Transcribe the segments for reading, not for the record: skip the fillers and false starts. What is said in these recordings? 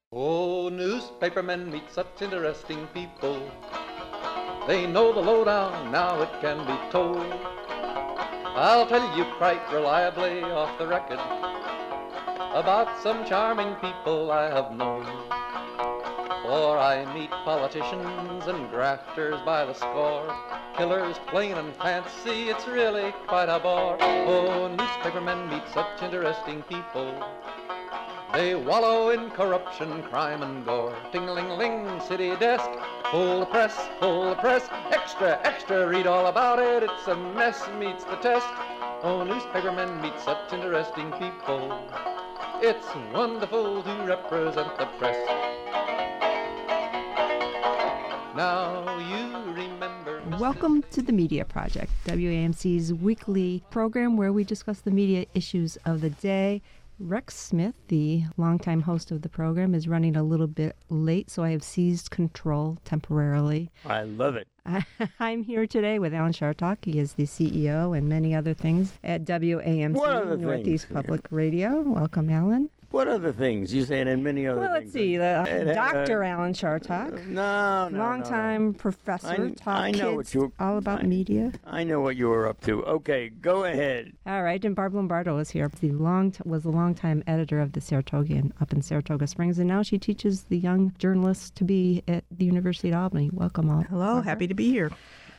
Oh, newspapermen meet such interesting people. They know the lowdown, now it can be told. I'll tell you quite reliably off the record about some charming people I have known. For I meet politicians and grafters by the score, killers plain and fancy, it's really quite a bore. Oh, newspapermen meet such interesting people. They wallow in corruption, crime and gore. Ting-a-ling-ling, city desk, full of press, extra, extra, read all about it, it's a mess, meets the test. Oh, newspapermen meet such interesting people. It's wonderful to represent the press. Now you remember... Welcome to the Media Project, WAMC's weekly program where we discuss the media issues of the day. Rex Smith, the longtime host of the program, is running a little bit late, so I have seized control temporarily. I love it. I'm here today with Alan Chartock. He is the CEO and many other things at WAMC, Northeast Public Radio. Welcome, Alan. What other things? You saying and many other things? Well, let's see. Dr. Alan Chartock. No. Longtime professor, taught kids all about media. I know what you were up to. Okay, go ahead. All right, and Barb Lombardo is here. Was a longtime editor of the Saratogian up in Saratoga Springs, and now she teaches the young journalists to be at the University of Albany. Welcome all. Hello, Barbara. Happy to be here.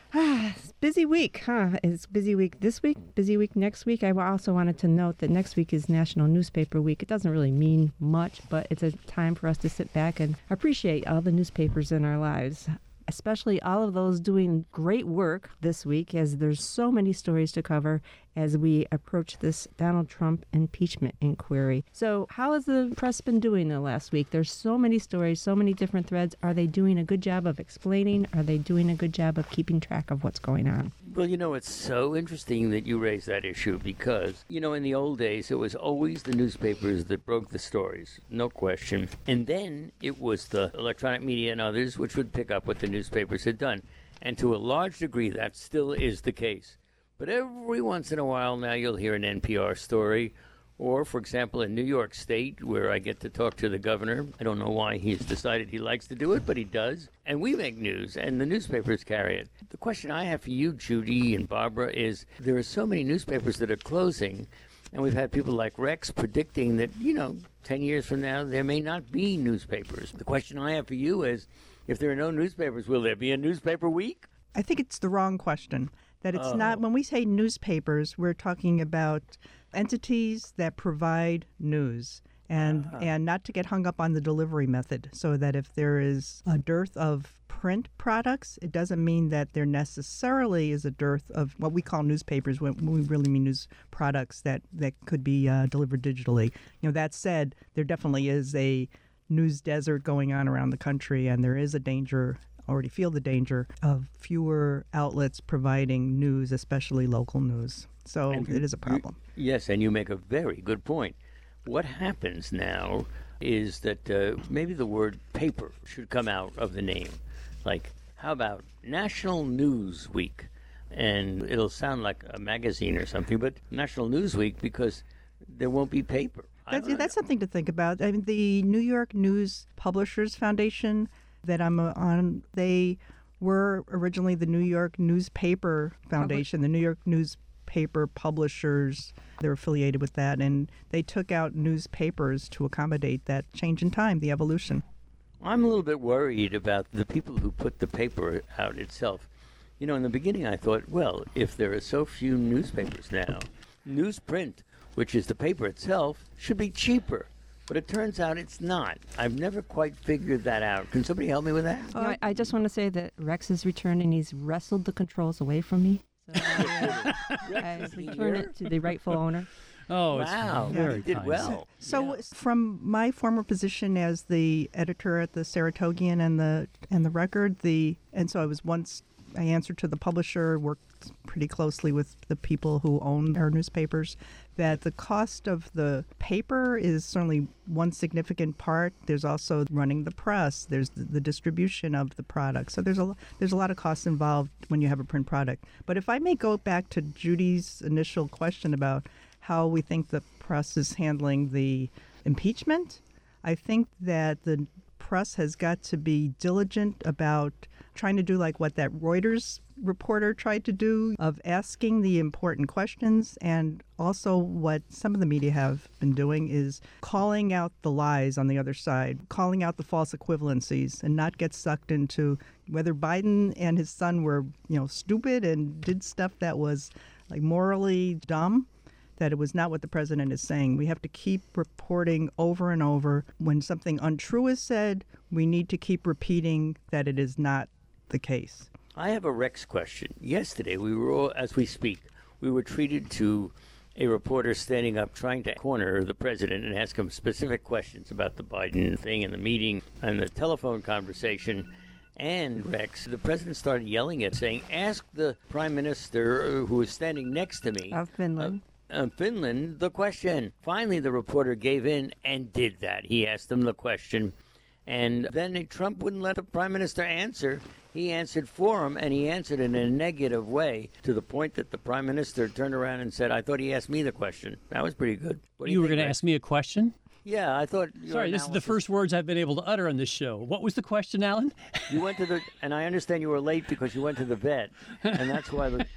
Busy week, huh? It's busy week this week, busy week next week. I also wanted to note that next week is National Newspaper Week. It doesn't really mean much, but it's a time for us to sit back and appreciate all the newspapers in our lives, especially all of those doing great work this week, as there's so many stories to cover as we approach this Donald Trump impeachment inquiry. So how has the press been doing the last week? There's so many stories, so many different threads. Are they doing a good job of explaining? Are they doing a good job of keeping track of what's going on? Well, it's so interesting that you raise that issue because, in the old days, it was always the newspapers that broke the stories, no question. And then it was the electronic media and others which would pick up what the newspapers had done. And to a large degree, that still is the case. But every once in a while now you'll hear an NPR story, or, for example, in New York State, where I get to talk to the governor. I don't know why he's decided he likes to do it, but he does. And we make news, and the newspapers carry it. The question I have for you, Judy and Barbara, is there are so many newspapers that are closing, and we've had people like Rex predicting that, 10 years from now, there may not be newspapers. The question I have for you is, if there are no newspapers, will there be a newspaper week? I think it's the wrong question. That it's not, when we say newspapers, we're talking about entities that provide news and not to get hung up on the delivery method, so that if there is a dearth of print products, it doesn't mean that there necessarily is a dearth of what we call newspapers when we really mean news products that could be delivered digitally. That said, there definitely is a news desert going on around the country, and there is a danger, already feel the danger of fewer outlets providing news, especially local news. So it is a problem. Yes, and you make a very good point. What happens now is that maybe the word paper should come out of the name. Like, how about National News Week? And it'll sound like a magazine or something, but National News Week because there won't be paper. That's something to think about. I mean, the New York News Publishers Foundation that I'm on, they were originally the New York Newspaper Foundation, the New York Newspaper Publishers. They're affiliated with that, and they took out newspapers to accommodate that change in time, the evolution. I'm a little bit worried about the people who put the paper out itself. In the beginning I thought, well, if there are so few newspapers now, newsprint, which is the paper itself, should be cheaper. But it turns out it's not. I've never quite figured that out. Can somebody help me with that? Oh, I just want to say that Rex has returned and he's wrestled the controls away from me. So I return it to the rightful owner. Oh, wow. Very did kind. well. So from my former position as the editor at the Saratogian and the Record, so I answered to the publisher, worked pretty closely with the people who own our newspapers, that the cost of the paper is certainly one significant part. There's also running the press. There's the distribution of the product. So there's a lot of costs involved when you have a print product. But if I may go back to Judy's initial question about how we think the press is handling the impeachment, I think that the press has got to be diligent about trying to do like what that Reuters reporter tried to do, of asking the important questions. And also what some of the media have been doing is calling out the lies on the other side, calling out the false equivalencies, and not get sucked into whether Biden and his son were, stupid and did stuff that was like morally dumb, that it was not what the president is saying. We have to keep reporting over and over. When something untrue is said, we need to keep repeating that it is not the case. I have a Rex question. Yesterday, we were all, as we speak, we were treated to a reporter standing up trying to corner the president and ask him specific questions about the Biden thing and the meeting and the telephone conversation. And, Rex, the president started yelling at, saying, ask the prime minister who is standing next to me. Of Finland. Finland, the question. Finally, the reporter gave in and did that. He asked him the question. And then Trump wouldn't let the prime minister answer. He answered for him, and he answered in a negative way, to the point that the prime minister turned around and said, I thought he asked me the question. That was pretty good. What do You were think, going to Rex? ask me a question? Yeah, I thought... Sorry, this is the first words I've been able to utter on this show. What was the question, Alan? You went to the... And I understand you were late because you went to the vet. And that's why the...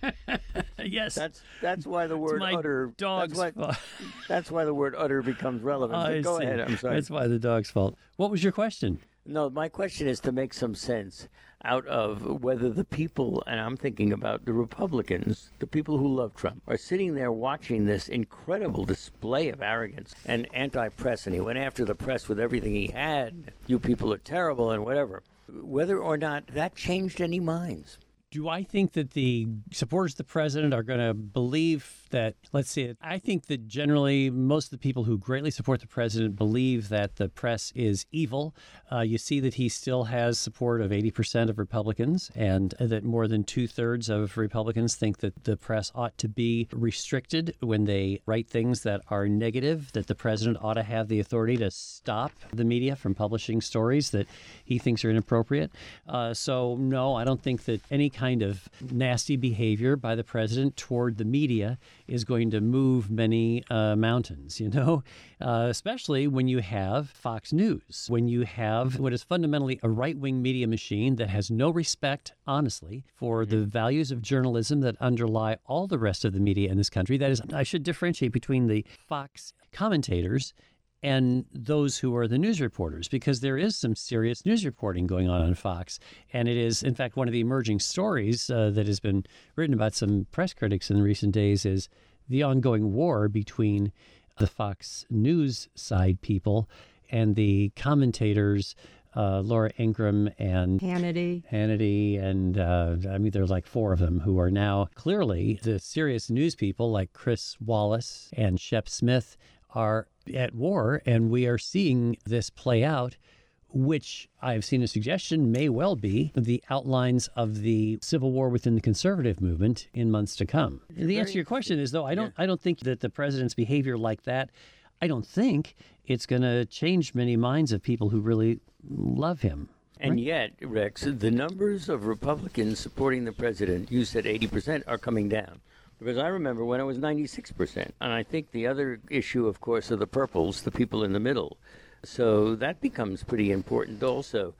Yes. That's why the word my utter... dog's fault. That's why the word utter becomes relevant. I But go see. ahead, I'm sorry. That's why the dog's fault. What was your question? No, my question is to make some sense out of whether the people, and I'm thinking about the Republicans, the people who love Trump, are sitting there watching this incredible display of arrogance and anti-press, and he went after the press with everything he had. You people are terrible and whatever. Whether or not that changed any minds. Do I think that the supporters of the president are going to believe that, let's see, I think that generally most of the people who greatly support the president believe that the press is evil. You see that he still has support of 80% of Republicans, and that more than 2/3 of Republicans think that the press ought to be restricted when they write things that are negative, that the president ought to have the authority to stop the media from publishing stories that he thinks are inappropriate. So, no, I don't think that any kind of nasty behavior by the president toward the media is going to move many mountains, especially when you have Fox News, when you have what is fundamentally a right-wing media machine that has no respect, honestly, for the values of journalism that underlie all the rest of the media in this country. That is, I should differentiate between the Fox commentators and those who are the news reporters, because there is some serious news reporting going on Fox. And it is, in fact, one of the emerging stories that has been written about some press critics in recent days is the ongoing war between the Fox News side people and the commentators, Laura Ingraham and Hannity, and there are like 4 of them who are now clearly the serious news people, like Chris Wallace and Shep Smith, are at war, and we are seeing this play out, which I've seen a suggestion may well be the outlines of the civil war within the conservative movement in months to come. The answer to your question is, though, I don't think that the president's behavior like that, I don't think it's going to change many minds of people who really love him. And yet, Rex, the numbers of Republicans supporting the president, you said 80%, are coming down. Because I remember when it was 96%. And I think the other issue, of course, are the purples, the people in the middle. So that becomes pretty important also.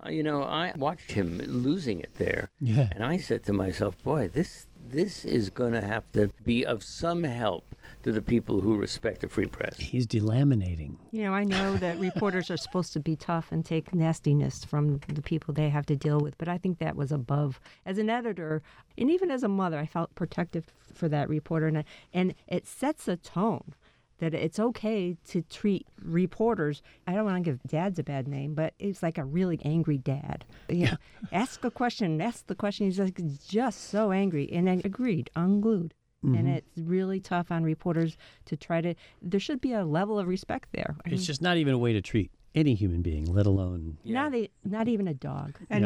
I watched him losing it there. Yeah. And I said to myself, boy, this is going to have to be of some help to the people who respect the free press. He's delaminating. I know that reporters are supposed to be tough and take nastiness from the people they have to deal with, but I think that was above. As an editor, and even as a mother, I felt protective for that reporter, and it sets a tone that it's okay to treat reporters. I don't want to give dads a bad name, but it's like a really angry dad. Ask the question. He's just so angry, and then agreed, unglued. Mm-hmm. And it's really tough on reporters to try to. There should be a level of respect there. It's just not even a way to treat any human being, let alone not even a dog. And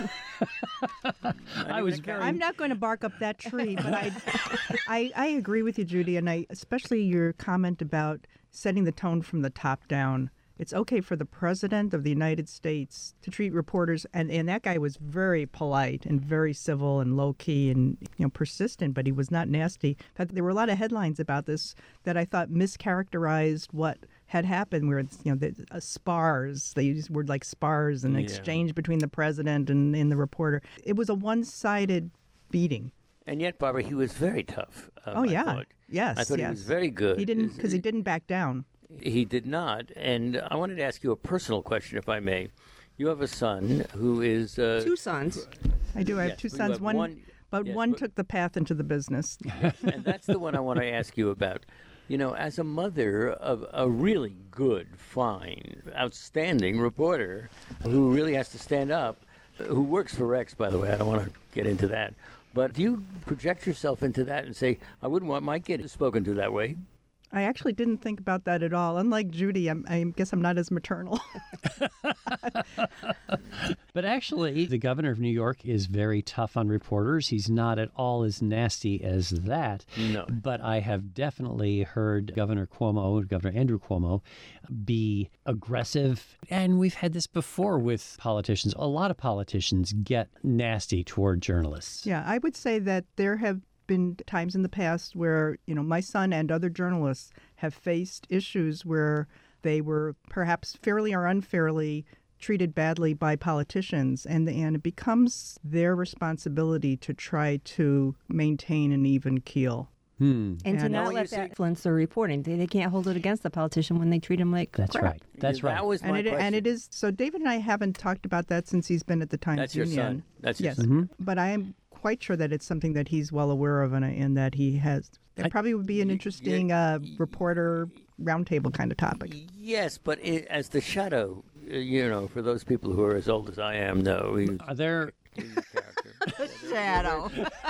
I'm not going to bark up that tree, but I agree with you, Judy, and especially your comment about setting the tone from the top down. It's okay for the president of the United States to treat reporters, and that guy was very polite and very civil and low-key and persistent, but he was not nasty. In fact, there were a lot of headlines about this that I thought mischaracterized what had happened, where it's the spars. They use word like spars, an exchange between the president and the reporter. It was a one-sided beating. And yet, Barbara, he was very tough. Yes. I thought he was very good. He didn't back down. He did not. And I wanted to ask you a personal question, if I may. You have a son who is... 2 sons. I do. I have 2 sons. One took the path into the business. And that's the one I want to ask you about. As a mother of a really good, fine, outstanding reporter who really has to stand up, who works for Rex, by the way, I don't want to get into that. But do you project yourself into that and say, I wouldn't want my kid spoken to that way? I actually didn't think about that at all. Unlike Judy, I guess I'm not as maternal. But actually, the governor of New York is very tough on reporters. He's not at all as nasty as that. No. But I have definitely heard Governor Andrew Cuomo, be aggressive. And we've had this before with politicians. A lot of politicians get nasty toward journalists. Yeah, I would say that there have been times in the past where, my son and other journalists have faced issues where they were perhaps fairly or unfairly treated badly by politicians, and it becomes their responsibility to try to maintain an even keel. And to not let that influence their reporting. They can't hold it against the politician when they treat him like That's crap. right. That's right. That was my question. And it is, so David and I haven't talked about that since he's been at the Times That's Union. your son. That's your yes. son. But I am quite sure that it's something that he's well aware of, and that he has. That probably would be an interesting reporter roundtable kind of topic. Yes, but as the shadow, for those people who are as old as I am, know. He's a character. The shadow.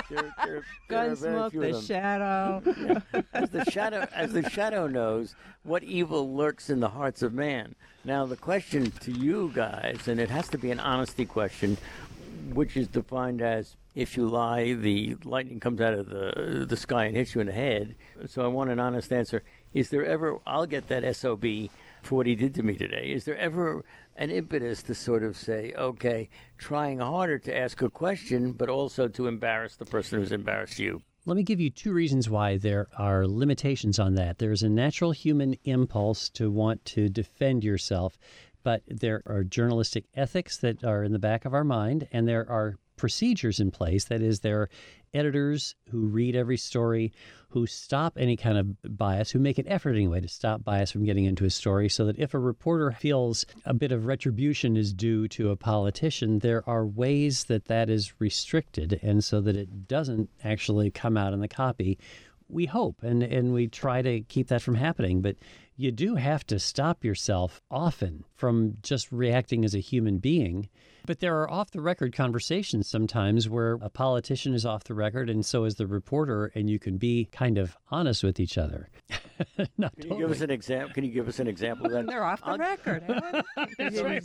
Gunsmoke, the shadow. Yeah. As the shadow knows what evil lurks in the hearts of man. Now, the question to you guys, and it has to be an honesty question, which is defined as, if you lie, the lightning comes out of the sky and hits you in the head. So I want an honest answer. Is there ever, I'll get that SOB for what he did to me today, is there ever an impetus to sort of say, okay, trying harder to ask a question, but also to embarrass the person who's embarrassed you? Let me give you 2 reasons why there are limitations on that. There's a natural human impulse to want to defend yourself, but there are journalistic ethics that are in the back of our mind, and there are procedures in place. That is, there are editors who read every story, who stop any kind of bias, who make an effort anyway to stop bias from getting into a story, so that if a reporter feels a bit of retribution is due to a politician, there are ways that is restricted, and so that it doesn't actually come out in the copy. We hope, and we try to keep that from happening, but you do have to stop yourself often from just reacting as a human being. But there are off-the-record conversations sometimes where a politician is off the record and so is the reporter, and you can be kind of honest with each other. Can you give us an example? Can you give us an example of that? They're off the record. That's right.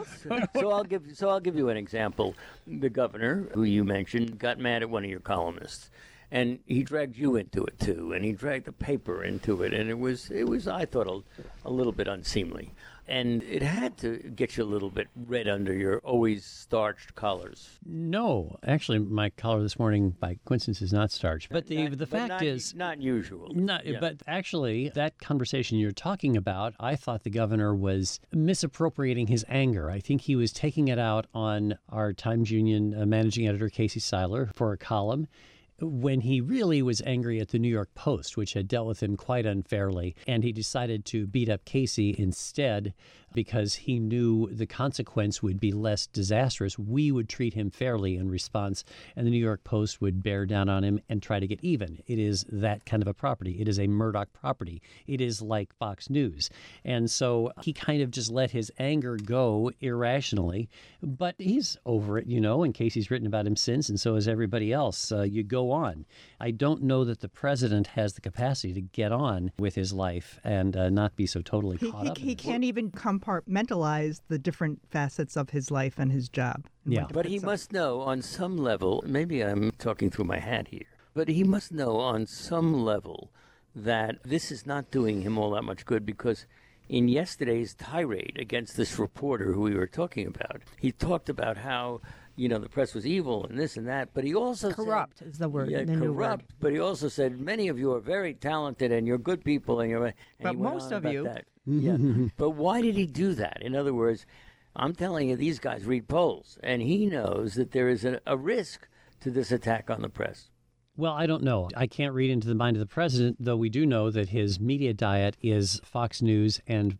So I'll give you an example. The governor, who you mentioned, got mad at one of your columnists. And he dragged you into it, too, and he dragged the paper into it, and it was I thought, a little bit unseemly. And it had to get you a little bit red under your always starched collars. No, actually, my collar this morning, by coincidence, is not starched. But the fact is... Not usual. But actually, that conversation you're talking about, I thought the governor was misappropriating his anger. I think he was taking it out on our Times Union managing editor, Casey Seiler, for a column, when he really was angry at the New York Post, which had dealt with him quite unfairly, and he decided to beat up Casey instead because he knew the consequence would be less disastrous. We would treat him fairly in response, and the New York Post would bear down on him and try to get even. It is that kind of a property. It is a Murdoch property. It is like Fox News. And so he kind of just let his anger go irrationally, but he's over it, and Casey's written about him since, and so has everybody else. You go on. I don't know that the president has the capacity to get on with his life and not be so totally caught up. He can't even compartmentalize the different facets of his life and his job. Yeah. But he must know on some level, maybe I'm talking through my hat here, but he must know on some level that this is not doing him all that much good, because in yesterday's tirade against this reporter who we were talking about, he talked about how the press was evil and this and that, but he also Corrupt said, is the word. Yeah, the new word. corrupt. But he also said many of you are very talented and you're good people and you're. And But he went most on of about you. that. Yeah. But why did he do that? In other words, I'm telling you, these guys read polls, and he knows that there is a risk to this attack on the press. Well, I don't know. I can't read into the mind of the president, though we do know that his media diet is Fox News and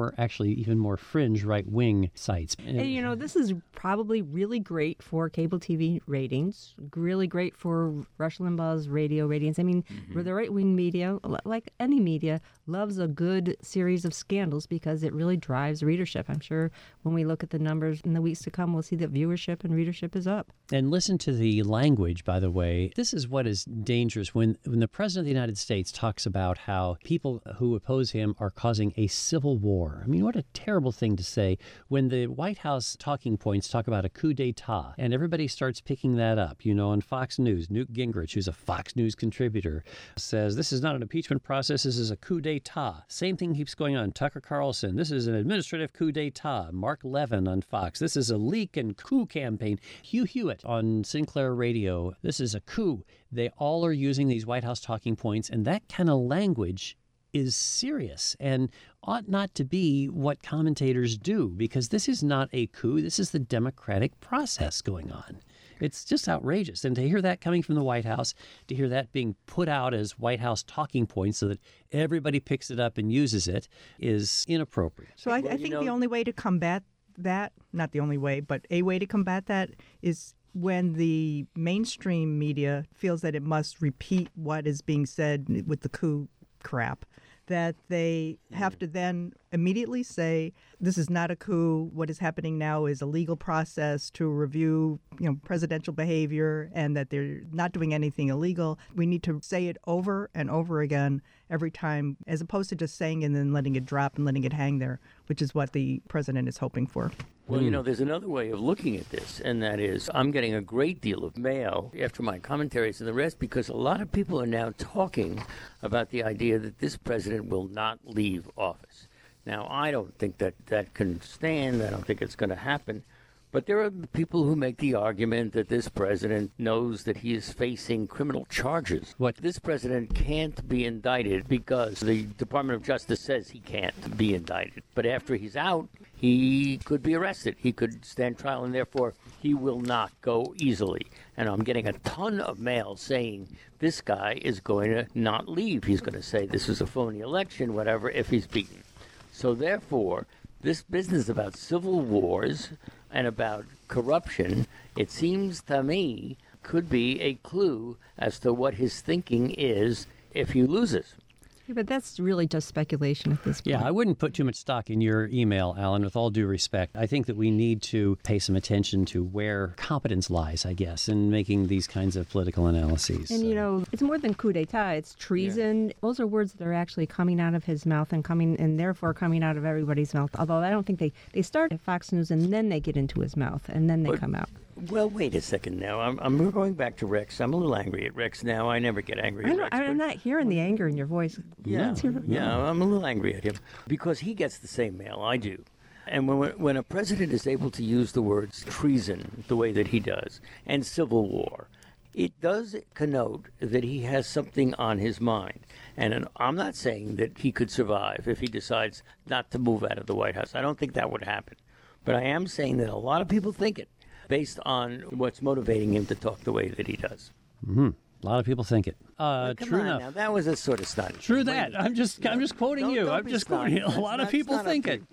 even more fringe right-wing sites. And, this is probably really great for cable TV ratings, really great for Rush Limbaugh's radio ratings. I mean, the right-wing media, like any media, loves a good series of scandals because it really drives readership. I'm sure when we look at the numbers in the weeks to come, we'll see that viewership and readership is up. And listen to the language, by the way. This is what is dangerous when the president of the United States talks about how people who oppose him are causing a civil war. I mean, what a terrible thing to say when the White House talking points talk about a coup d'etat, and everybody starts picking that up. On Fox News, Newt Gingrich, who's a Fox News contributor, says this is not an impeachment process, this is a coup d'etat. Same thing keeps going on. Tucker Carlson, this is an administrative coup d'etat. Mark Levin on Fox, this is a leak and coup campaign. Hugh Hewitt on Sinclair Radio, this is a coup. They all are using these White House talking points, and that kind of language is serious and ought not to be what commentators do, because this is not a coup. This is the democratic process going on. It's just outrageous. And to hear that coming from the White House, to hear that being put out as White House talking points so that everybody picks it up and uses it is inappropriate. So I think the only way to combat that, not the only way, but a way to combat that is when the mainstream media feels that it must repeat what is being said with the coup crap, that they have to then immediately say, this is not a coup. What is happening now is a legal process to review, presidential behavior, and that they're not doing anything illegal. We need to say it over and over again every time, as opposed to just saying and then letting it drop and letting it hang there, which is what the president is hoping for. Well, there's another way of looking at this, and that is I'm getting a great deal of mail after my commentaries and the rest because a lot of people are now talking about the idea that this president will not leave office. Now, I don't think that can stand. I don't think it's going to happen. But there are people who make the argument that this president knows that he is facing criminal charges. What? This president can't be indicted because the Department of Justice says he can't be indicted. But after he's out, he could be arrested. He could stand trial, and therefore he will not go easily. And I'm getting a ton of mail saying this guy is going to not leave. He's going to say this is a phony election, whatever, if he's beaten. So therefore, this business about civil wars and about corruption, it seems to me, could be a clue as to what his thinking is if he loses. Yeah, but that's really just speculation at this point. Yeah, I wouldn't put too much stock in your email, Alan, with all due respect. I think that we need to pay some attention to where competence lies, I guess, in making these kinds of political analyses. And, it's more than coup d'etat. It's treason. Yeah. Those are words that are actually coming out of his mouth and therefore coming out of everybody's mouth. Although I don't think they start at Fox News and then they get into his mouth and then they come out. Well, wait a second now. I'm going back to Rex. I'm a little angry at Rex now. I never get angry at Rex. I'm not hearing the anger in your voice. Yeah, I'm a little angry at him because he gets the same mail I do. And when a president is able to use the words treason the way that he does and civil war, it does connote that he has something on his mind. And I'm not saying that he could survive if he decides not to move out of the White House. I don't think that would happen. But I am saying that a lot of people think it, based on what's motivating him to talk the way that he does. Mm-hmm. A lot of people think it. Well, true enough. Now, that was a sort of stunt. True that. I'm just quoting you. I'm just quoting you. A lot of people think it.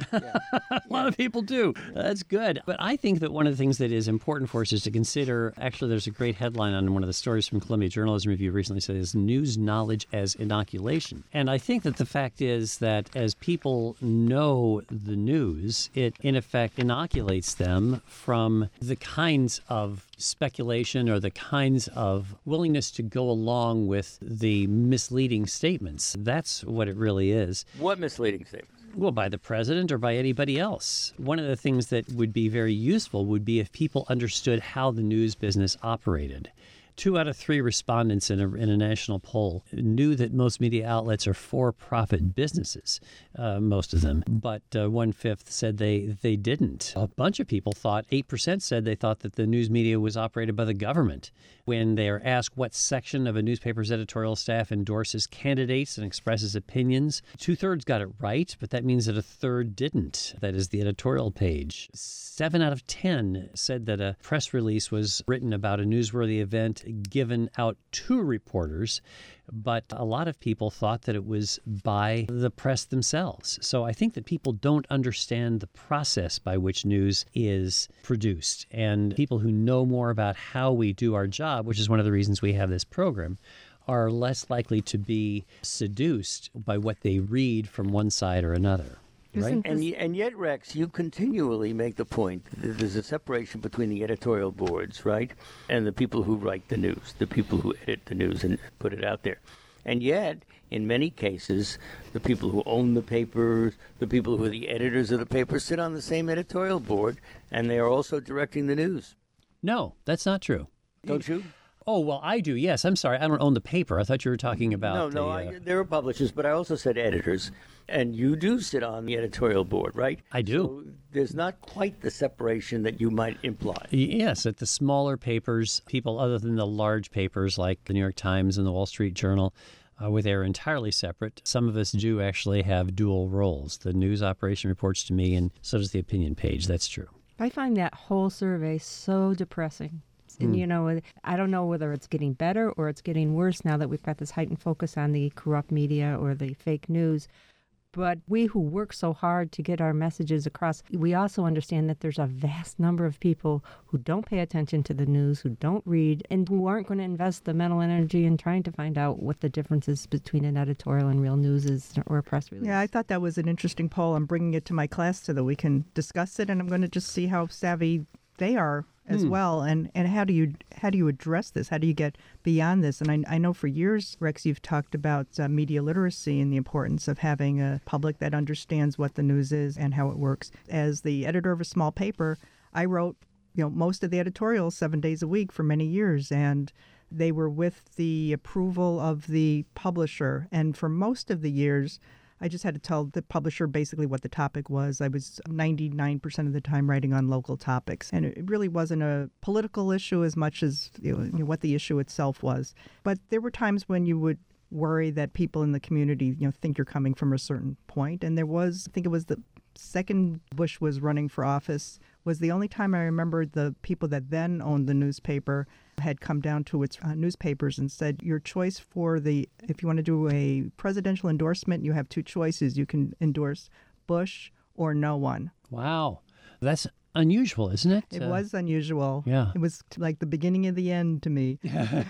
A lot of people do. That's good. But I think that one of the things that is important for us is to consider, actually there's a great headline on one of the stories from Columbia Journalism Review recently says news knowledge as inoculation. And I think that the fact is that as people know the news, it in effect inoculates them from the kinds of speculation or the kinds of willingness to go along with the misleading statements. That's what it really is. What misleading statements? Well, by the president or by anybody else. One of the things that would be very useful would be if people understood how the news business operated. 2 out of 3 respondents in a national poll knew that most media outlets are for-profit businesses, most of them, but 1/5 said they didn't. A bunch of people thought, 8% said they thought that the news media was operated by the government. When they are asked what section of a newspaper's editorial staff endorses candidates and expresses opinions, 2/3 got it right, but that means that 1/3 didn't. That is the editorial page. 7 out of 10 said that a press release was written about a newsworthy event given out to reporters, but a lot of people thought that it was by the press themselves. So I think that people don't understand the process by which news is produced. And people who know more about how we do our job, which is one of the reasons we have this program, are less likely to be seduced by what they read from one side or another. Right? And yet, Rex, you continually make the point that there's a separation between the editorial boards, right, and the people who write the news, the people who edit the news and put it out there. And yet, in many cases, the people who own the papers, the people who are the editors of the papers sit on the same editorial board, and they are also directing the news. No, that's not true. Don't you? Oh, well, I do, yes. I'm sorry. I don't own the paper. I thought you were talking about... there are publishers, but I also said editors. And you do sit on the editorial board, right? I do. So there's not quite the separation that you might imply. Yes, at the smaller papers, people other than the large papers like the New York Times and the Wall Street Journal, where they're entirely separate, some of us do actually have dual roles. The news operation reports to me, and so does the opinion page. That's true. I find that whole survey so depressing. And, you know, I don't know whether it's getting better or it's getting worse now that we've got this heightened focus on the corrupt media or the fake news. But we who work so hard to get our messages across, we also understand that there's a vast number of people who don't pay attention to the news, who don't read, and who aren't going to invest the mental energy in trying to find out what the difference is between an editorial and real news is or a press release. Yeah, I thought that was an interesting poll. I'm bringing it to my class so that we can discuss it, and I'm going to just see how savvy they are as well, and how do you address this? How do you get beyond this? And I know for years, Rex, you've talked about media literacy and the importance of having a public that understands what the news is and how it works. As the editor of a small paper, I wrote, most of the editorials 7 days a week for many years, and they were with the approval of the publisher. And for most of the years, I just had to tell the publisher basically what the topic was. I was 99% of the time writing on local topics. And it really wasn't a political issue as much as what the issue itself was. But there were times when you would worry that people in the community think you're coming from a certain point. And there was, I think it was the second Bush was running for office, was the only time I remember the people that then owned the newspaper had come down to its newspapers and said, your choice if you want to do a presidential endorsement, you have two choices. You can endorse Bush or no one. Wow. That's unusual, isn't it? It was unusual. Yeah. It was like the beginning of the end to me.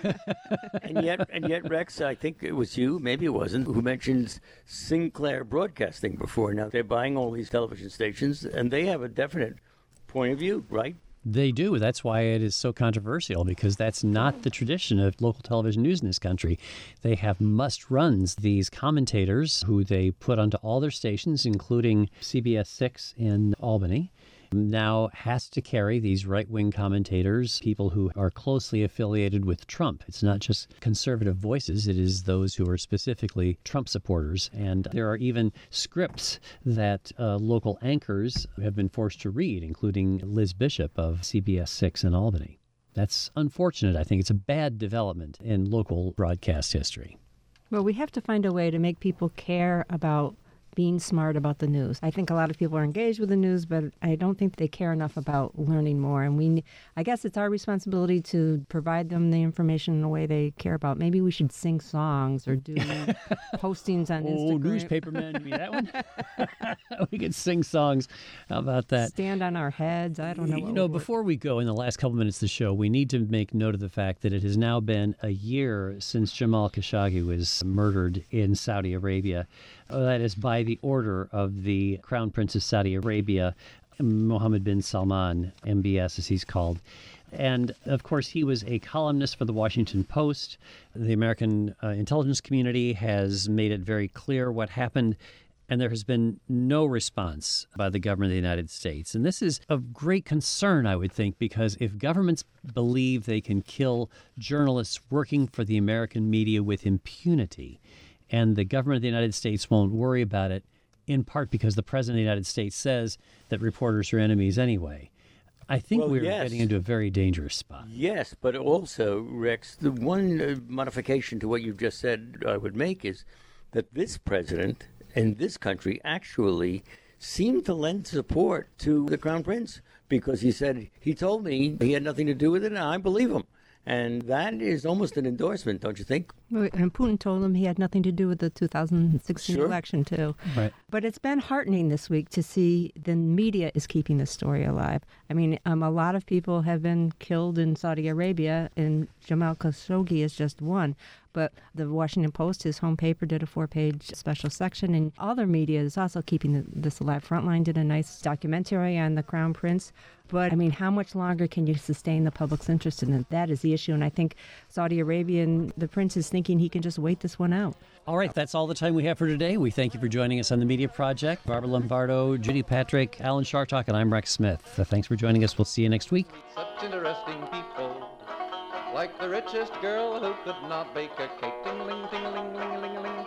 And yet, Rex, I think it was you, maybe it wasn't, who mentioned Sinclair Broadcasting before. Now, they're buying all these television stations, and they have a definite point of view, right? They do. That's why it is so controversial, because that's not the tradition of local television news in this country. They have must-runs, these commentators who they put onto all their stations, including CBS 6 in Albany, now has to carry these right-wing commentators, people who are closely affiliated with Trump. It's not just conservative voices, it is those who are specifically Trump supporters. And there are even scripts that local anchors have been forced to read, including Liz Bishop of CBS 6 in Albany. That's unfortunate. I think it's a bad development in local broadcast history. Well, we have to find a way to make people care about being smart about the news. I think a lot of people are engaged with the news, but I don't think they care enough about learning more. And I guess it's our responsibility to provide them the information in a way they care about. Maybe we should sing songs or do postings on Instagram. Oh, newspaperman, you mean that one? We could sing songs. How about that? Stand on our heads. I don't know. Before we go in the last couple minutes of the show, we need to make note of the fact that it has now been a year since Jamal Khashoggi was murdered in Saudi Arabia. That is by the order of the Crown Prince of Saudi Arabia, Mohammed bin Salman, MBS as he's called. And, of course, he was a columnist for the Washington Post. The American intelligence community has made it very clear what happened. and there has been no response by the government of the United States. And this is of great concern, I would think, because if governments believe they can kill journalists working for the American media with impunity, and the government of the United States won't worry about it, in part because the President of the United States says that reporters are enemies anyway, I think we're getting into a very dangerous spot. Yes, but also, Rex, the one modification to what you've just said I would make is that this president and this country actually seemed to lend support to the Crown Prince, because he told me he had nothing to do with it, and I believe him. And that is almost an endorsement, don't you think? And Putin told him he had nothing to do with the 2016 election, too. Right. But it's been heartening this week to see the media is keeping this story alive. I mean, a lot of people have been killed in Saudi Arabia, and Jamal Khashoggi is just one. But the Washington Post, his home paper, did a 4-page special section, and all their media is also keeping this alive. Frontline did a nice documentary on the Crown Prince. But, I mean, how much longer can you sustain the public's interest in it? That is the issue. And I think Saudi Arabia and the prince is thinking he can just wait this one out. All right, that's all the time we have for today. We thank you for joining us on the Media Project. Barbara Lombardo, Judy Patrick, Alan Chartock, and I'm Rex Smith. Thanks for joining us. We'll see you next week. Such interesting people, like the richest girl who could not bake a cake. Ting-ling, ting-ling, ling-ling-ling.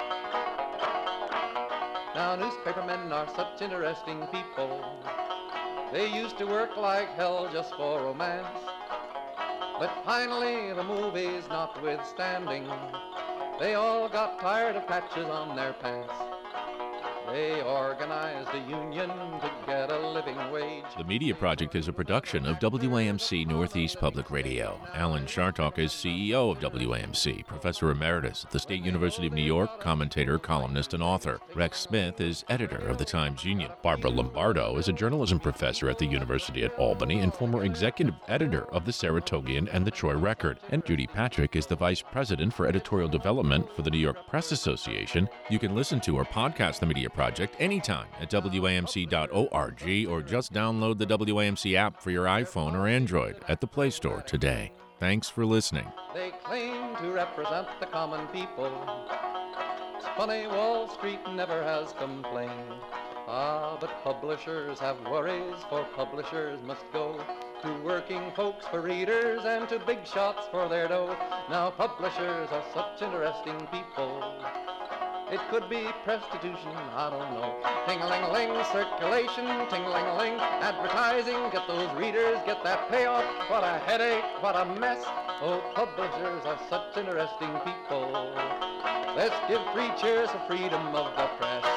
Now newspapermen are such interesting people. They used to work like hell just for romance. But finally, the movies notwithstanding, they all got tired of patches on their pants. They organized a union to get a living wage. The Media Project is a production of WAMC Northeast Public Radio. Alan Chartock is CEO of WAMC, Professor Emeritus at the State University of New York, commentator, columnist, and author. Rex Smith is editor of the Times Union. Barbara Lombardo is a journalism professor at the University at Albany and former executive editor of the Saratogian and the Troy Record. And Judy Patrick is the vice president for editorial development for the New York Press Association. You can listen to or podcast the Media Project anytime at WAMC.org, or just download the WAMC app for your iPhone or Android at the Play Store today. Thanks for listening. They claim to represent the common people. It's funny, Wall Street never has complained. But publishers have worries, for publishers must go to working folks for readers and to big shots for their dough. Now publishers are such interesting people. It could be prostitution, I don't know. Ting-a-ling-a-ling, circulation, ting-a-ling-a-ling, advertising, get those readers, get that payoff. What a headache, what a mess. Oh, publishers are such interesting people. Let's give 3 cheers for freedom of the press.